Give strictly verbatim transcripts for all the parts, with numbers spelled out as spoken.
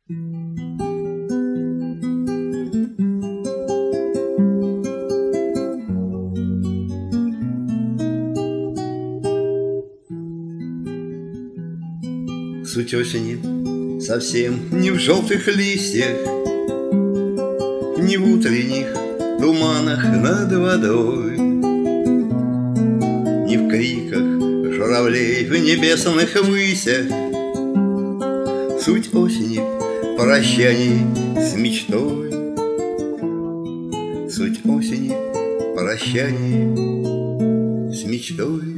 Суть осени совсем не в желтых листьях, не в утренних туманах над водой, не в криках журавлей в небесных высях. Суть осени в прощании с мечтой, суть осени в прощании с мечтой.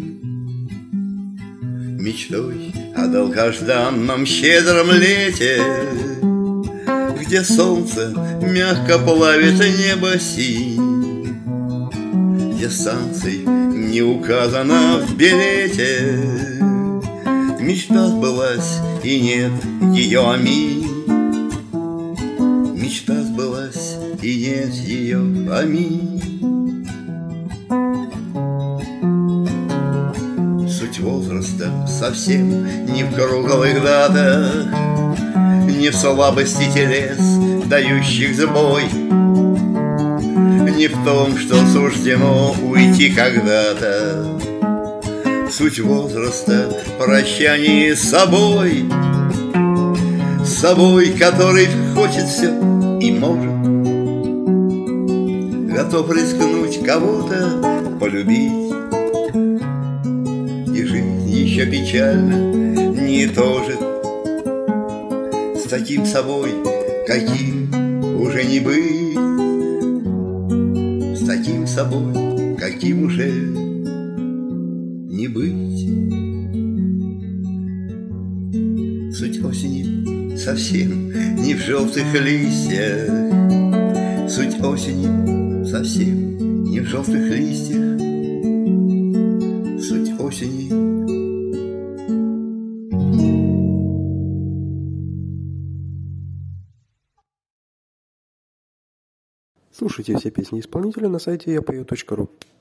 Мечтой о долгожданном щедром лете, где солнце мягко плавит небо синь, где станций не указано в билете. Мечта сбылась, и нет ее, аминь. Мечта сбылась, и нет ее, аминь. Суть возраста совсем не в круглых датах, не в слабости телес, дающих сбой, не в том, что суждено уйти когда-то. Суть возраста в прощании с собой, с собой, который хочет все и может, готов рискнуть кого-то полюбить. И жизнь еще печально не тожит, с таким собой, каким уже не быть, с таким собой, каким уже не быть. Суть осени совсем не в желтых листьях, суть осени совсем не в желтых листьях, суть осени. Слушайте все песни исполнителя на сайте я пою точка ру.